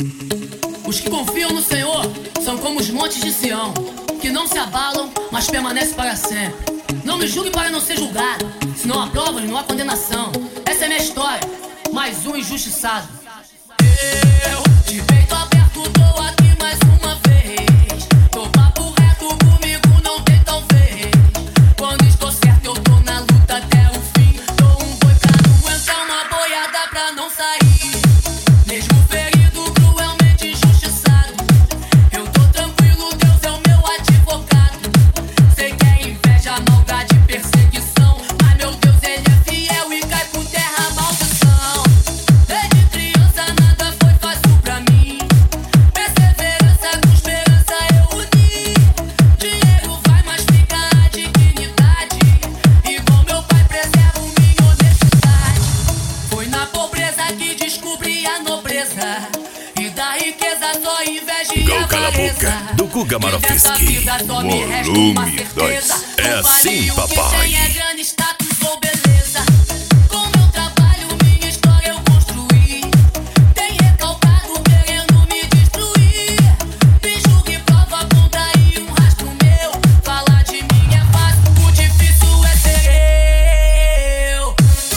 Os que confiam no Senhor são como os montes de Sião, que não se abalam, mas permanecem para sempre. Não me julgue para não ser julgado, se não há provas, não há condenação. Essa é minha história, mais um injustiçado. Eu, de peito aberto, tô aqui mais uma vez. Tô papo reto comigo, não tem talvez. Quando estou certo, eu tô na luta até o fim. Dou um boi pra não entrar, uma boiada pra não sair. Mesmo ferido, cruelmente injustiçado, eu tô tranquilo, Deus é o meu advogado. Sei que é inveja, maldade, perseguição, mas meu Deus, ele é fiel e cai por terra a maldição. Desde criança nada foi fácil pra mim. Perseverança com esperança eu uni. Dinheiro vai, mas fica a dignidade. Igual meu pai preservo minha honestidade. Foi na pobreza que descobri a nobreza, e da riqueza só inveja e Gol Cala a Boca, do Guga Marofsky. Volume 2. É assim, papai. É grana, status ou beleza. Com meu trabalho, minha história eu construí. Tem recalcado querendo me destruir. Me julgue, prova, conta e um rastro meu. Falar de mim é fácil, o difícil é ser eu.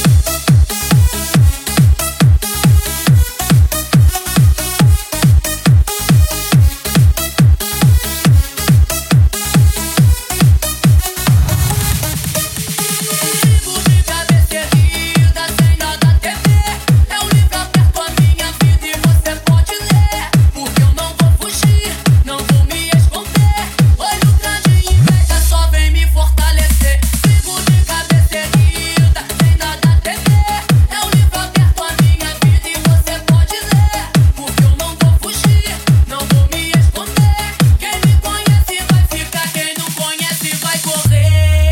Vivo de cabeça erguida, sem nada temer. É um livro aberto à minha vida e você pode ler. Porque eu não vou fugir, não vou me esconder. Olho grande e inveja só vem me fortalecer. Vivo de cabeça erguida, sem nada temer. É um livro aberto à minha vida e você pode ler. Porque eu não vou fugir, não vou me esconder. Quem me conhece vai ficar, quem não conhece vai correr.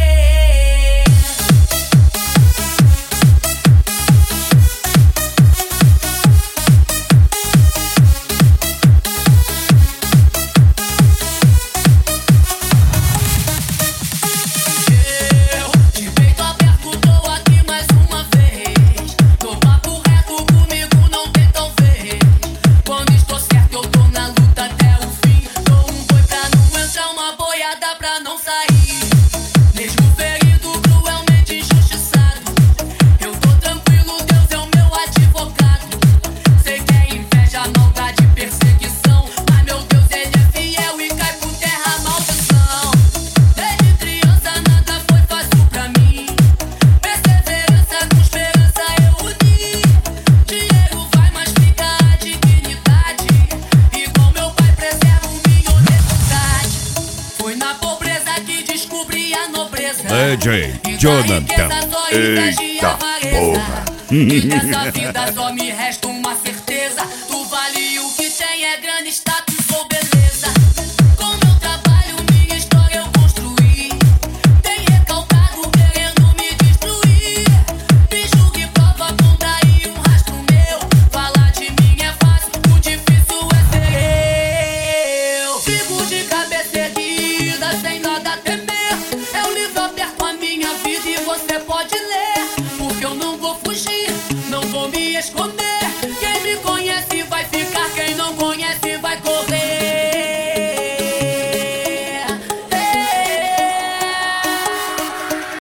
Eu, de peito aberto, tô aqui mais uma vez. Tô papo reto comigo, não tem talvez. Quando estou certo, eu tô na luta até o fim. Dou um boi pra não entrar, uma boiada pra não sair. Mesmo ferido, cruelmente injustiçado, eu tô tranquilo, Deus é o meu advogado. Sei que é inveja, maldade, perseguição, mas meu Deus, ele é fiel e cai por terra a maldição. Desde criança nada foi fácil pra mim. Perseverança com esperança eu uni. Dinheiro vai, mas fica a dignidade. Igual meu pai preservo minha honestidade. Foi na pobreza que descobri a nobreza. DJ E da Jonathan. riqueza só inveja e Eita avareza. porra. E nessa vida só me resta uma certeza.